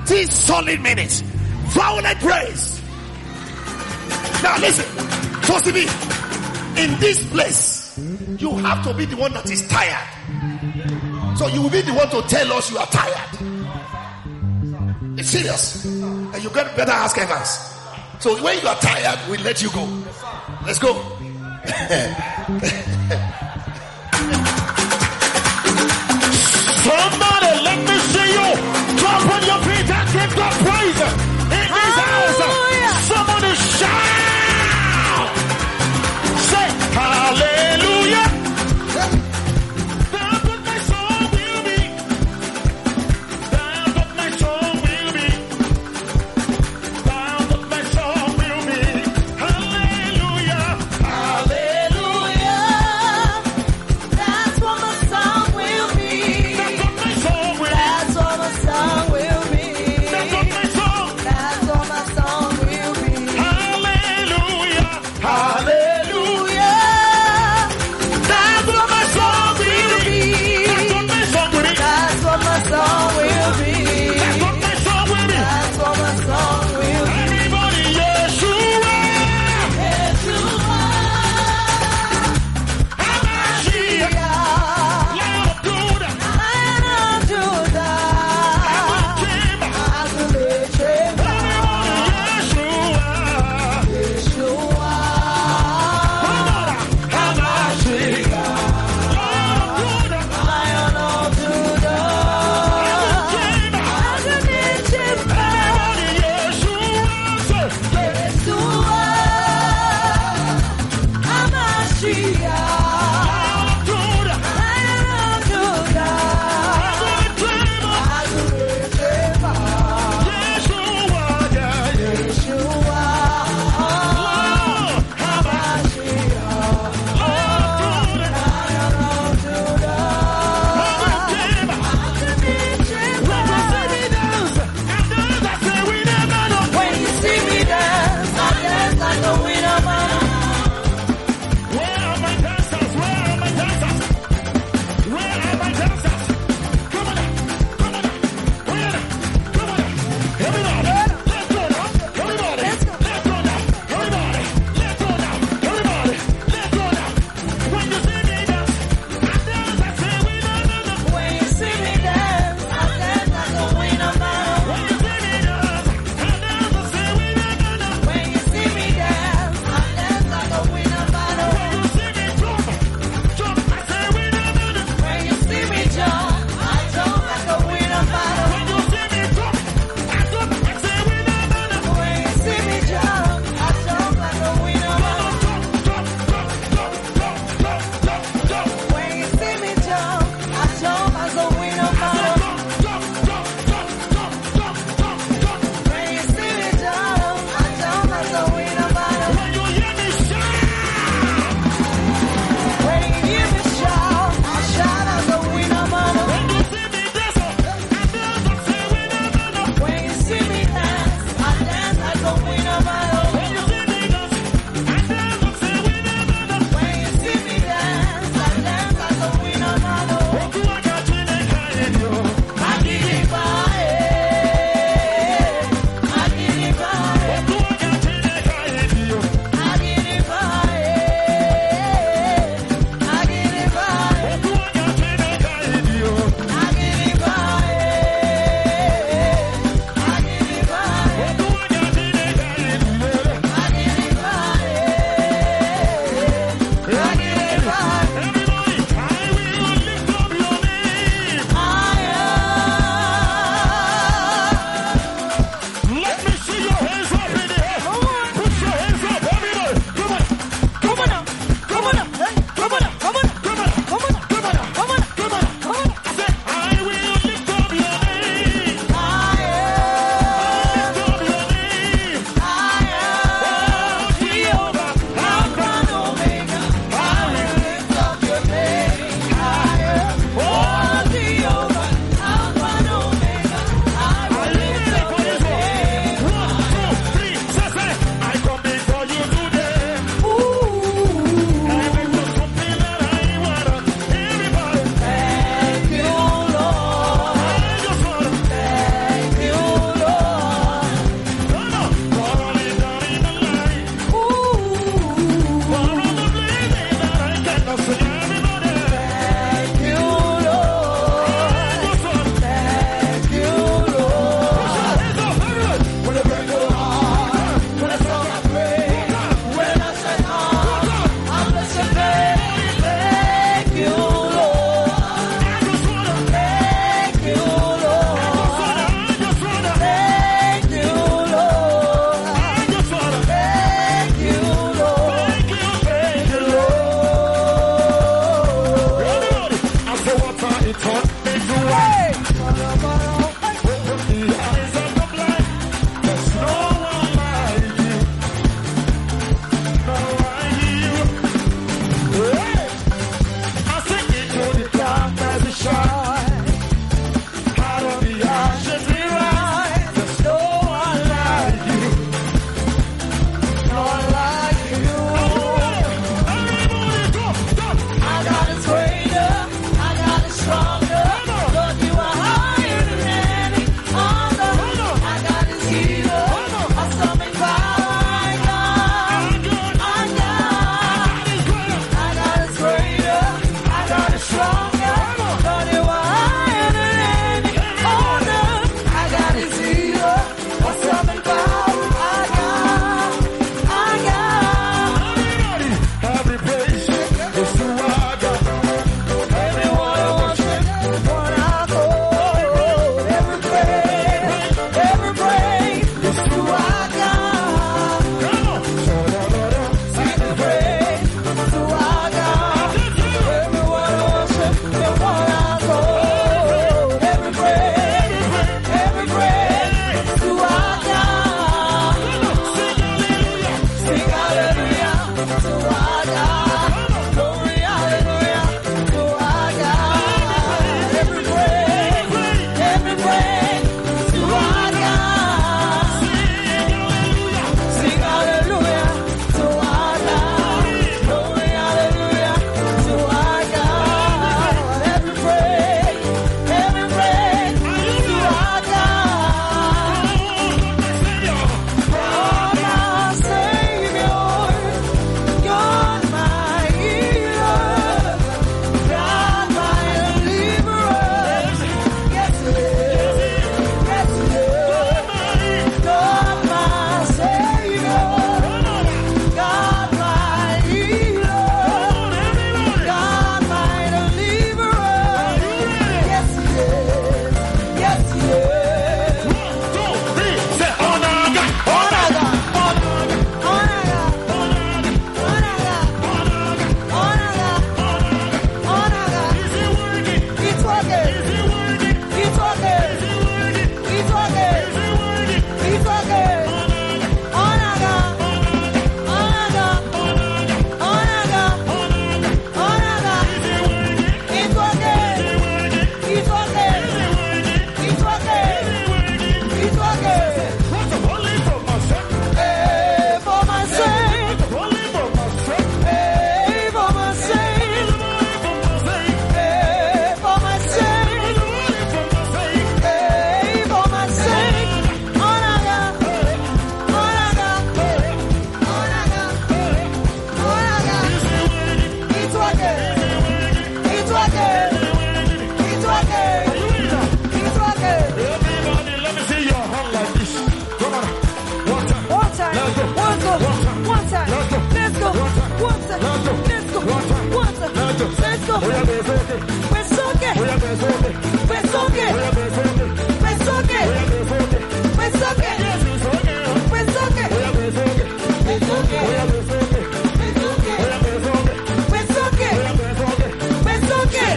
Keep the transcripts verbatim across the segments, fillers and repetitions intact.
thirty solid minutes. Violent praise. Now listen, trust me. In this place, you have to be the one that is tired. So you will be the one to tell us you are tired. It's serious. And you get better ask Evans. So when you are tired, we'll let you go. Let's go. Somebody let me see you. Drop on your feet and give God praise. In this house, somebody shout. Say hallelujah. That's what my song will be. That's what my song will be. That's what my song will be. Hallelujah. Hallelujah. It's working. What's the only for my son? Hey, for my sake. Only for my son. Hey, for my sake. Hey, for my sake. Hey, for my sake. Onaga. Onaga. Onaga. Onaga. It's working. It's working. It's working. It's working. Everybody, let me see your hand like this. Come on. One time. One time. Let's go. One go. One time. One time. Let's go. Let's go. One time. One time. Let's go. Let's go. One time. One time. Let's go. Let's go. Voy a besarte. Besoque. Voy a besarte. Besoque. Voy a besarte. Besoque. Voy a besarte. Besoque. Yes, it's okay. Besoque. Voy a besarte. Besoque. Voy a besarte. Besoque. Voy a besarte. Besoque. Voy a besarte. Besoque.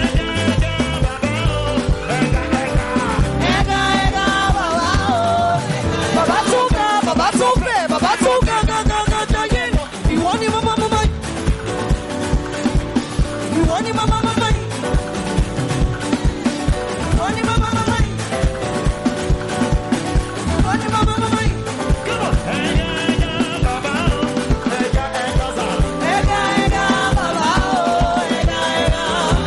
Ega, ega, babao. Babatuka, babatuke, babatuka, ga, ga, ga, ga, yin. You want him, mama, mama. You want him, mama, mama. You want him, mama, mama. You want him, mama, mama. Come on. Ega, ega, babao. Ega, ega.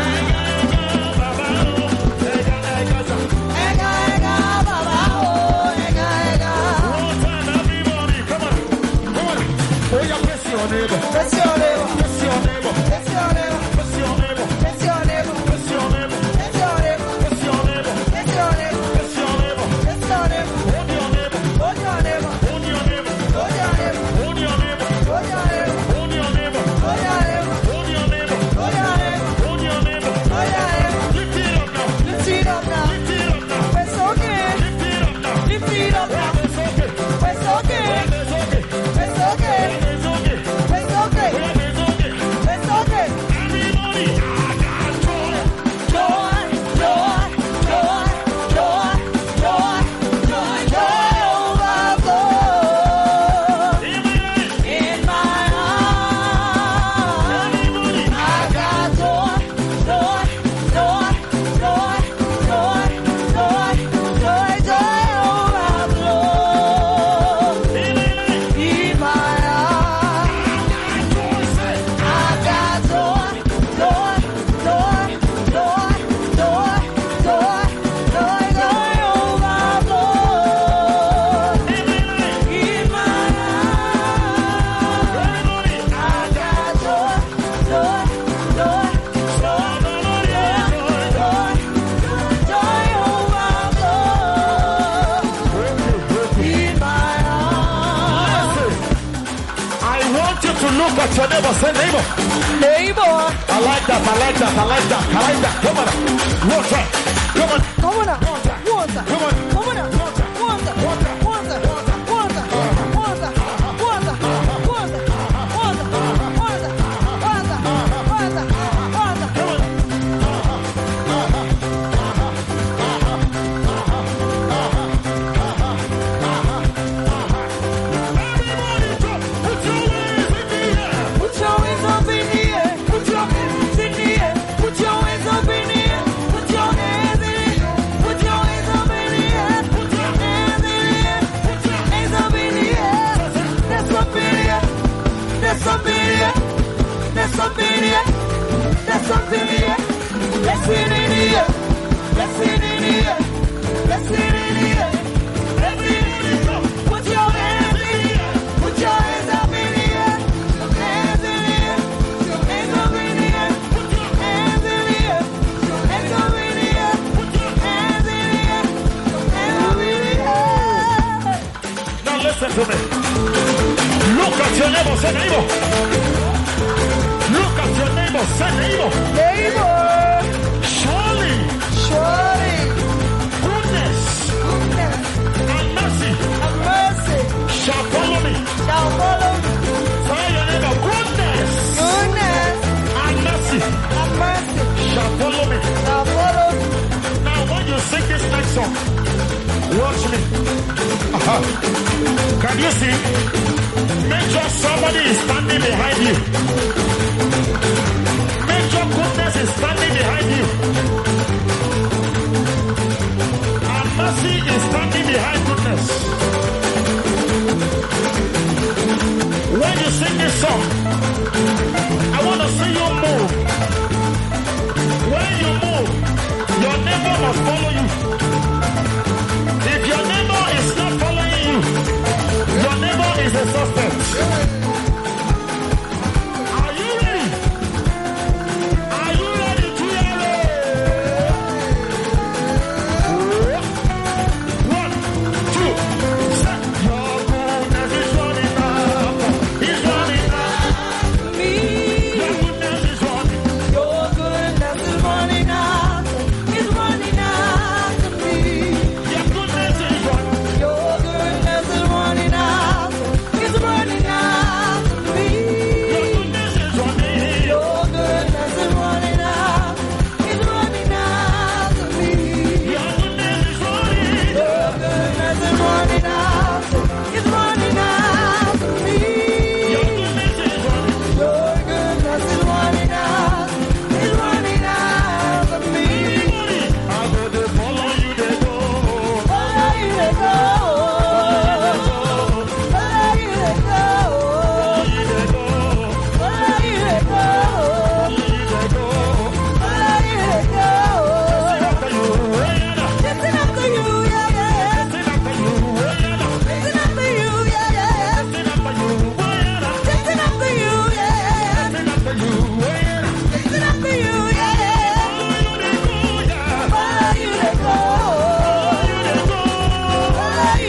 Ega, ega, babao. Ega, ega. One time, everybody. Come on. Come on. Oh, yeah, press your neighbor. Press your neighbor. Press your neighbor. Press your neighbor. Press your neighbor. Press your neighbor. Press your neighbor. Press your neighbor. Press your neighbor. Press your neighbor. Press your neighbor. Press your neighbor. Hold your neighbor. Hold your neighbor. Hold your neighbor. Hold your neighbor. Hold your neighbor. Hold your neighbor. Hold your neighbor. Hold your neighbor. Hold your neighbor. Hold your neighbor. Hold your neighbor. Hold your neighbor. Lift it up now. Lift it up now. Lift it up now. Press okay. Lift it up now. Lift it up now. It's okay. Press okay. It's okay. Press okay. It's okay. Press okay. It's okay. Press okay. Everybody, I got joy. Joy, joy, joy, joy, joy, joy, joy overflow. In my life. In my heart, Everybody, I got joy, joy, joy, joy, joy, joy, joy, joy overflow. in my life. In my heart, Joy, say. I got joy, joy, joy, joy, joy, joy, joy, joy overflow. In my life. In my heart, Everybody, I got joy, joy, joy, joy, joy, joy, joy overflow. In my heart, I want you to look at your neighbor. Say, neighbor. neighbor, I like that. I like that. I like that. I like that. Come on. One time. Come on. come on, water, water, Come on. come on, water, water, water, water, water, water, water, water, water, water, water, water, water. Everybody, jump. Put your hands in the air. Put your hands up in the air. Put your hands in the air. Put your hands up in the air. Put your hands in the air. Put your hands up in the air. Put your hands in the air. Put your hands up in the air. That's up in the air. That's up in the air. That's up in the air. That's up in the air. Let's see it in the air. Let's see it in the air. Let's see it in the air. Everybody come. Put your hands in the air. Put your hands up in the air. Hands in the air. Hands up in the air. Hands in the air. Hands up in the air. Hands in the air. Hands up in the air. Now listen to me. Look at your neighbor. Say, neighbor. Look at your neighbor. Say, neighbor. Neighbor, Surely surely goodness goodness and mercy and mercy shall follow me. shall follow me. Tell your neighbor, goodness Goodness and mercy and mercy shall follow me. shall follow me. Now when you sing this next song, watch me. Uh-huh. Can you see? Make sure somebody is standing behind you. Make sure goodness is standing behind you. And Mercy is standing behind goodness. When you sing this song, I want to see you move. When you move, your neighbor must follow you. If your neighbor is not following you, your neighbor is a suspect. Are you ready? Are you ready to hear it? One, two, set. Your goodness is running up. It's running up. Me. Your goodness is running. Your goodness is running after, is running after me. Your goodness is running. Your goodness is running after, is running after me. Your goodness is running. Your goodness is running after, is running after me. Your goodness is running. Your goodness is running after, is running after me. Your goodness is running. Your goodness is running after, is running after me. I go to follow you, they go. Follow you to go. Follow you to go. You they go. Follow you to go. You they go. Follow you to go. After you, wait up. Listen after you, yeah, yeah. After you, wait up. Listen after you, yeah, yeah. After you, wait up. Listen after you, yeah, yeah. After you, wait up. Listen after you, yeah, yeah. You they go, yeah. Follow you to go. You they go. Follow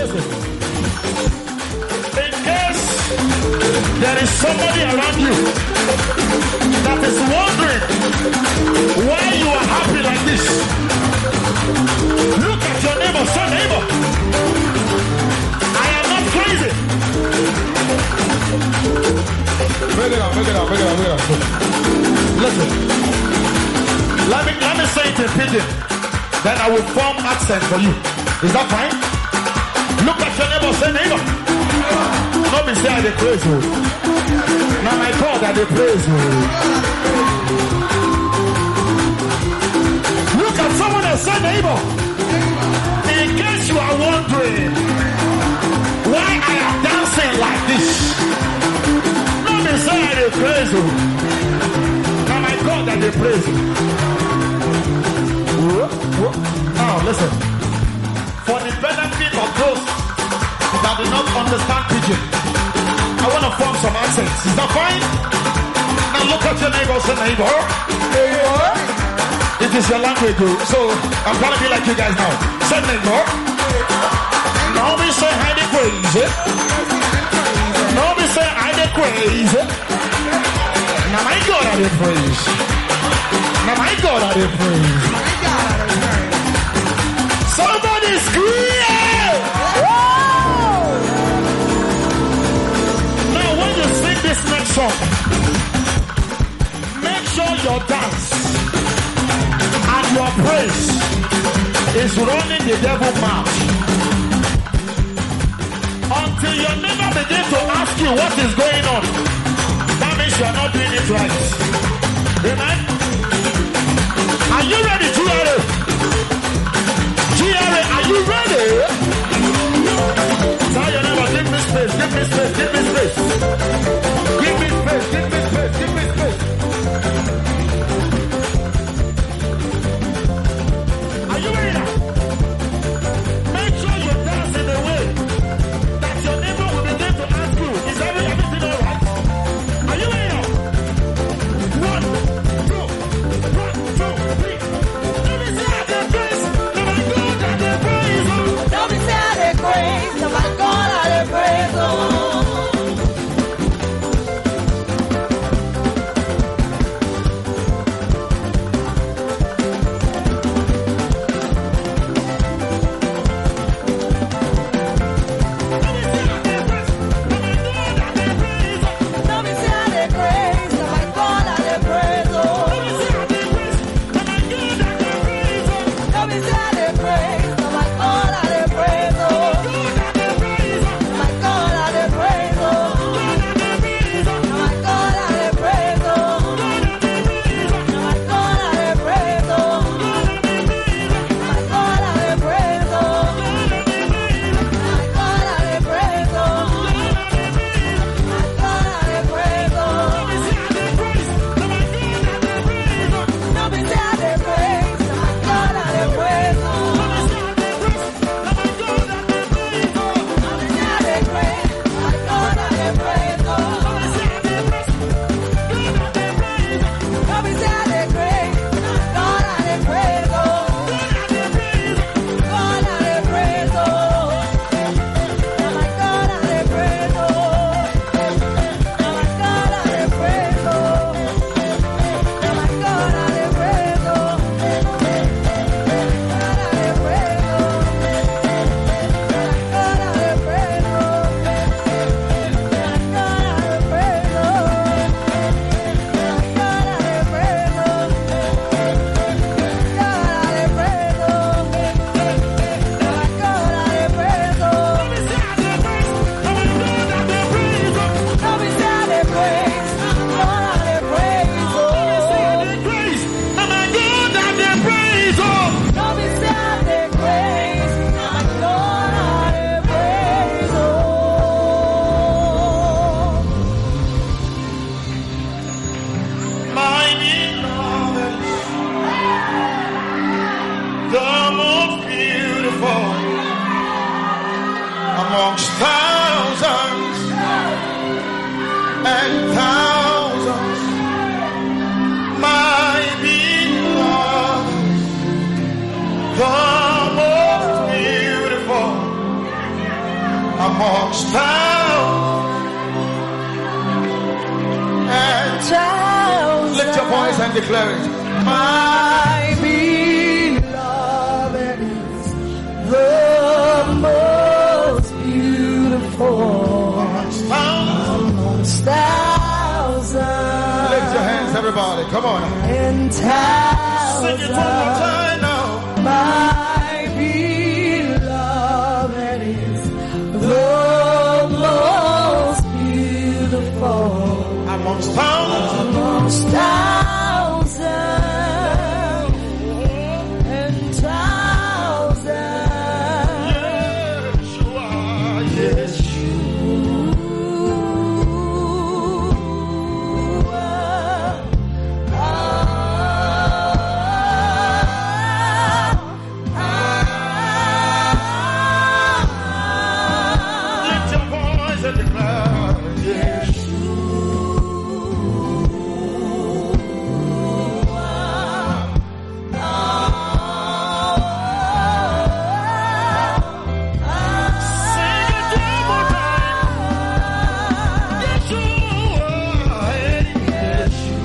listen. In case there is somebody around you that is wondering why you are happy like this, look at your neighbor, say neighbor, I am not crazy. Break it out, break it out, break it out, break it out. Listen, let me, let me say it in pidgin, then I will form accent for you. Is that fine? Look at your neighbor, say neighbor. Not me say I dey praise you. Now my God I dey praise you. Look at someone and say neighbor. In case you are wondering why I am dancing like this, not me say I dey praise you. Now my God I dey praise you. Now listen. For the benefit of those that do not understand pidgin, I want to form some accents. Is that fine? Now look at your neighbor, say neighbor. Neighbor. It is your language, so I'm trying to be like you guys now. Say neighbor. Now we say I dey crazy. Now we say I dey crazy. Now my God I dey praise. Now my God I dey praise. Somebody scream! Now when you sing this next song, make sure your dance and your praise is running the devil mouth. Until your neighbor begins to ask you what is going on, that means you are not doing it right. Amen? Are you ready, G R A? G R A, are you ready? Tell your neighbor, give me space, give me space, give me space. Give me space, give me space, give me space. Are you ready now? Make sure you dance in a way that your neighbor will begin to ask you, is everything all right? Are you ready now? One, two, one, two, three. Let me see how they praise. Don't be sad and praise, oh my God, I dey praise, oh. amongst thousands and thousands, my beloved, the most beautiful amongst thousands and thousands. lift your voice and declare it. My beloved is the most beautiful Amongst thousands. amongst thousands. Lift your hands, everybody. Come on. And thousands. Sing it one more time now. My beloved is the most beautiful Amongst thousands. amongst thousands and thousands. Yes, you are. Yes, you lift your voice and declare. Yes, sing it one more time. Yes, you are. Yes, you.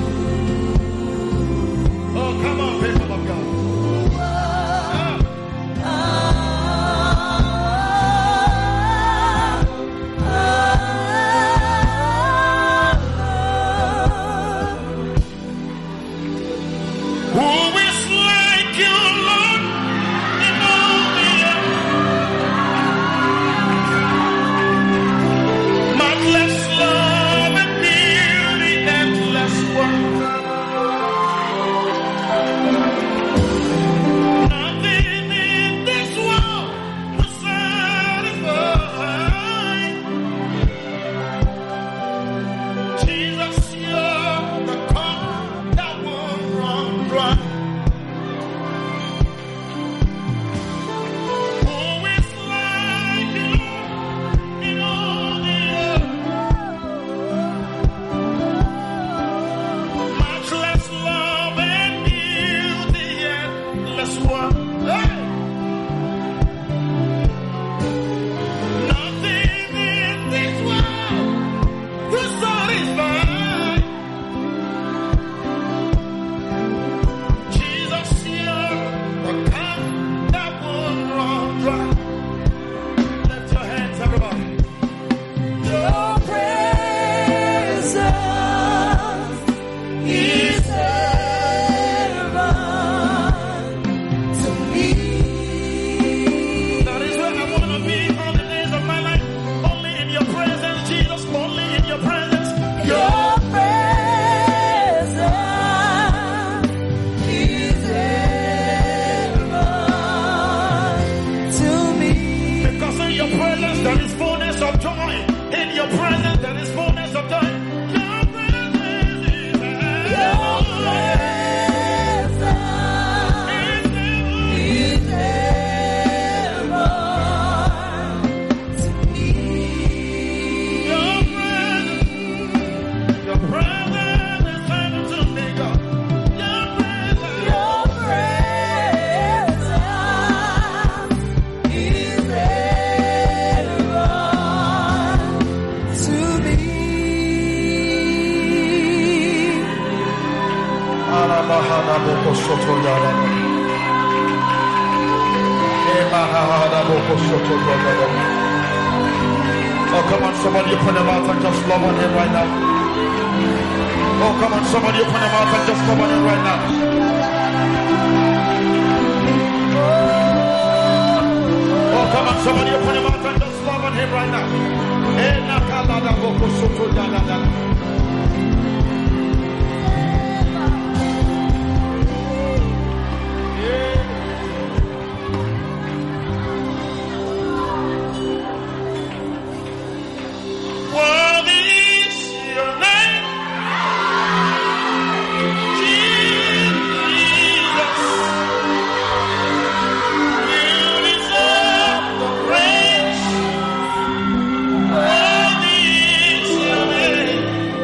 Oh, come on, people of God. Who is like you, Lord, in all the earth? Matchless love and beauty, endless worth. Nothing in this world will satisfy. Jesus, you're the cup that won't run dry. Who is like you in all the earth? Matchless love and beauty, endless worth. Hey! Nothing in this world will satisfy. Jesus, you're the cup that won't run dry. Lift your hands, everybody. Your presence is heaven to me. That is where I want to be all the days of my life. Only in your presence, Jesus. Only in your presence. Your presence is heaven to me. Because in your presence there is fullness of joy. In your presence there is fullness of joy. Your presence is Your heaven. presence is heaven to me. Your presence, your presence is heaven to me, God. Your presence. Your presence is heaven to me. Arabahana boko soto yara. Emahana boko soto yara. Oh, come on, somebody open your mouth and just love on him right now. Oh, come on, somebody open your mouth and just love on him right now. Oh, come on, somebody open your mouth and just love on him right now. Eh, nakala boko soto yara. Worthy is your name, Jesus. You deserve the praise. Worthy is your name.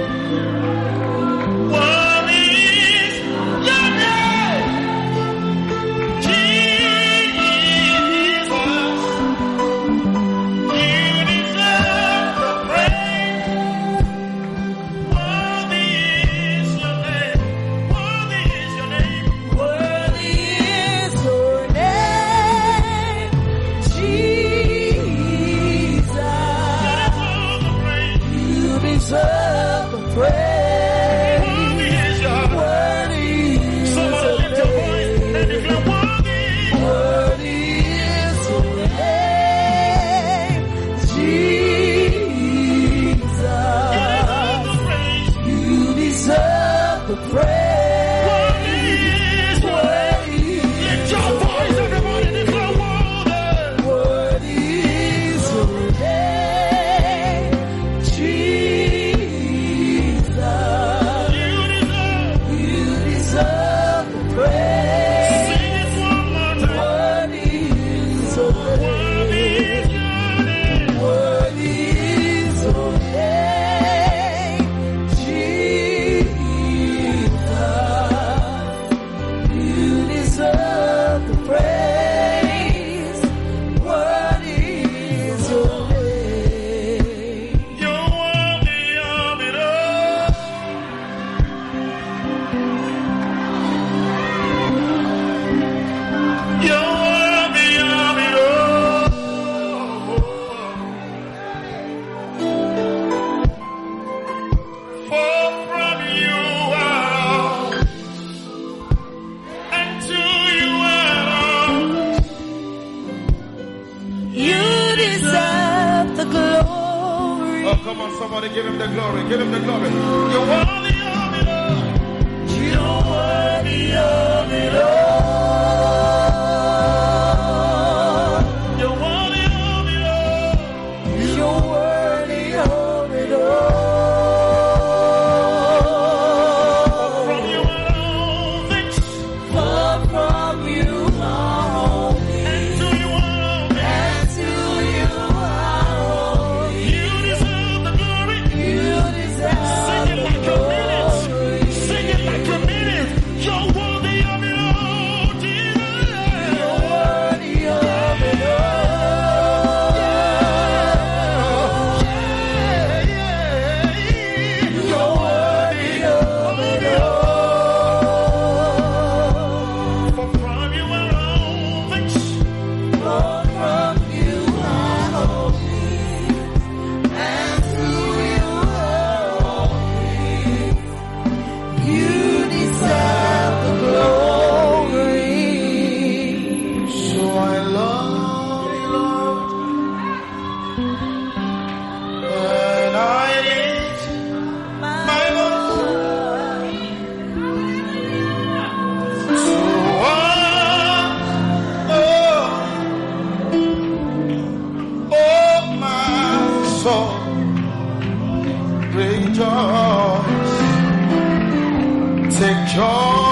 praise. Worthy is your name. Worthy is Somebody your lift your voice name. and declare worthy. Worthy is your name, Jesus. You deserve the praise. Worthy is your name. Worthy Lift is your your voice, everybody, declare worthy. Worthy is your name, Jesus. You deserve. You deserve the praise. Sing it one more time. Worthy is your Worthy name. is your name. Worthy is your name, Jesus. You deserve the praise. Worthy is your name. You're worthy of it all. You're worthy of it all. For from you are all, and to you are all. You deserve the glory. Oh, come on, somebody give him the glory. Give him the glory. You're worthy of it all. You're worthy of it all. You're worthy of it all. You're worthy of it all. From you are all things, For from you are all things, and to you are all things. and to you are all things. You deserve the glory. You deserve Sing it like the a minute. glory. Sing it like a minute. You're worthy of it all, Jesus. You're worthy of it all. You're worthy of it all. For from you are all things, For from you are all things, and to you are all things. You deserve the glory. So I love you, Lord, and I lift my voice to oh, oh my soul, rejoice, take joy